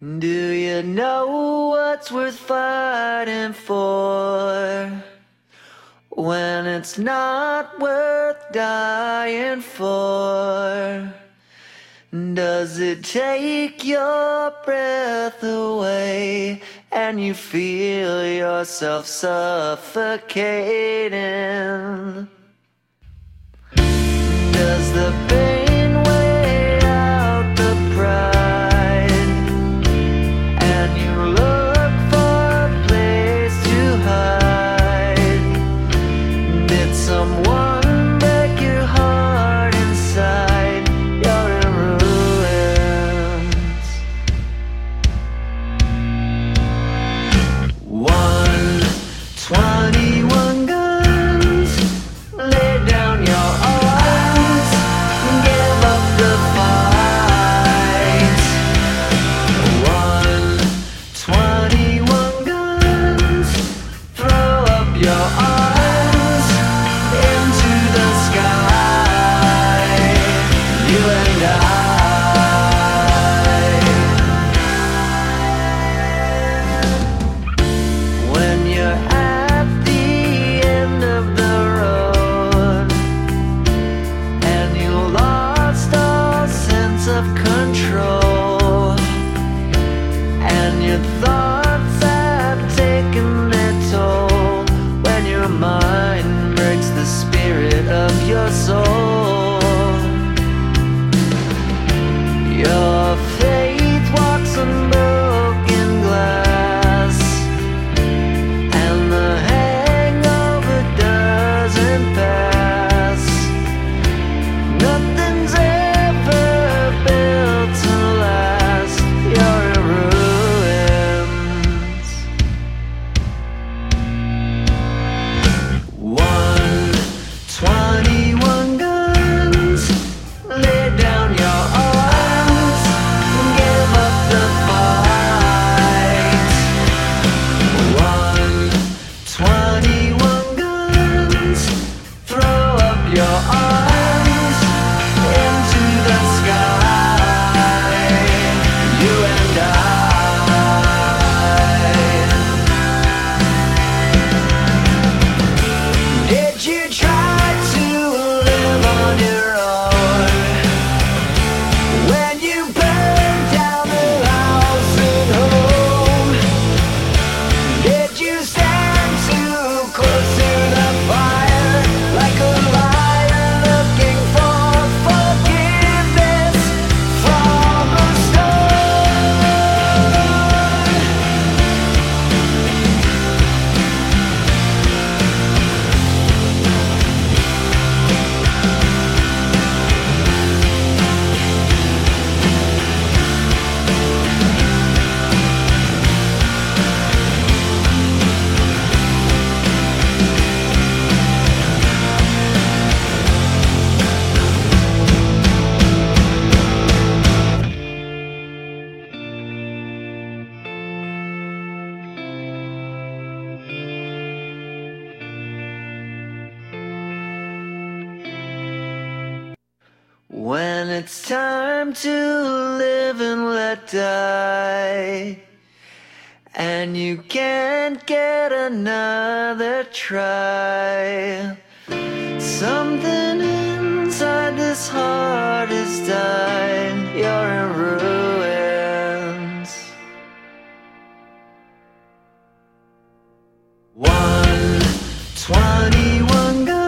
Do you know what's worth fighting for when it's not worth dying for? Does it take your breath away and you feel yourself suffocating? Does the pain weigh out the pride and you look for a place to hide? Did someone break your heart inside? You're in ruins. 121 guns, lay down your arms, give up the fight. 121 guns, throw up your arms into the sky. You and I. When you're at the end of the road and you lost all sense of control and your thoughts have taken their toll, when your mind breaks the spirit of your soul, your faith walks on broken glass and the hangover doesn't pass. Nothing's ever built to last. You're in ruins. 121 guns, lay down your arms, give up the fight. 121 guns, throw up your arms into the sky. You and I. Did you try to live on your own when you burned down the house and home? Did you stand too close to the fire like a liar looking for forgiveness from a stone? When it's time to live and let die, and you can't get another try, something inside this heart has died. You're in ruins. 121 guns.